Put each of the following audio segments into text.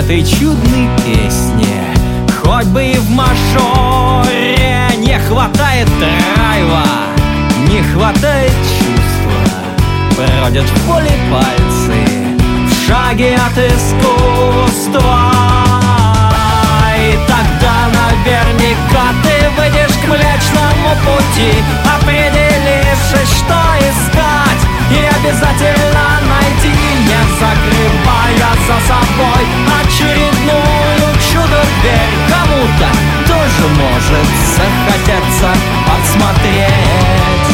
этой чудной песне, хоть бы и в мажоре, не хватает драйва, не хватает чувства. Бродят в поле пальцы в шаге от искусства. И тогда наверняка ты выйдешь к Млечному Пути, определившись, что искать, и обязательно найти, не закрывая за собой очередную чудо-дверь. Кому-то тоже может захотеться подсмотреть.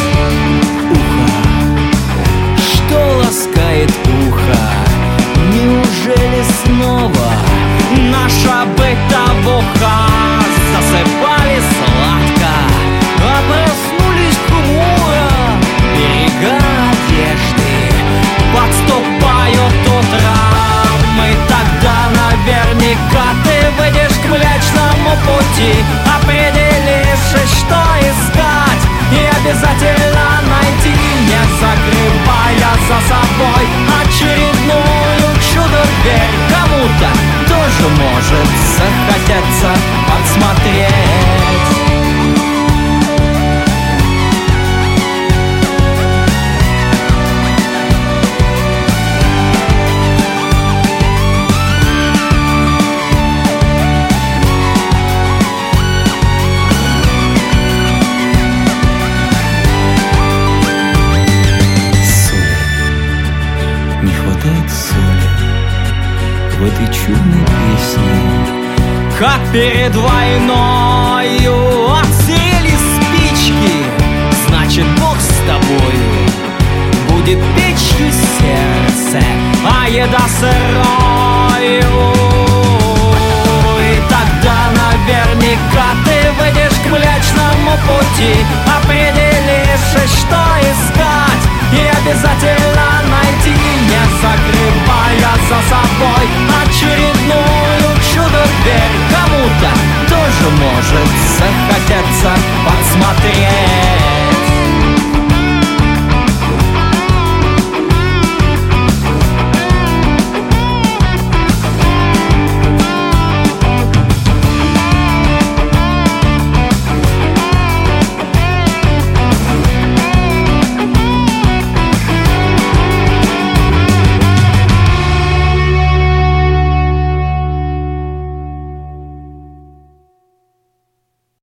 Ухо, что ласкает ухо? Неужели снова наша бытовуха? Засыпали сладко, а проснулись хмуро. Берега одежды подступают утром. И тогда наверняка ты выйдешь к Млечному Пути, определившись, что искать, и обязательно найти, не закрывая за собой очередную чудо-дверь. Кому-то тоже может захотеться подсмотреть. В этой чудной песне, как перед войною отсели спички, значит, Бог с тобою будет печью сердце, а еда сырою.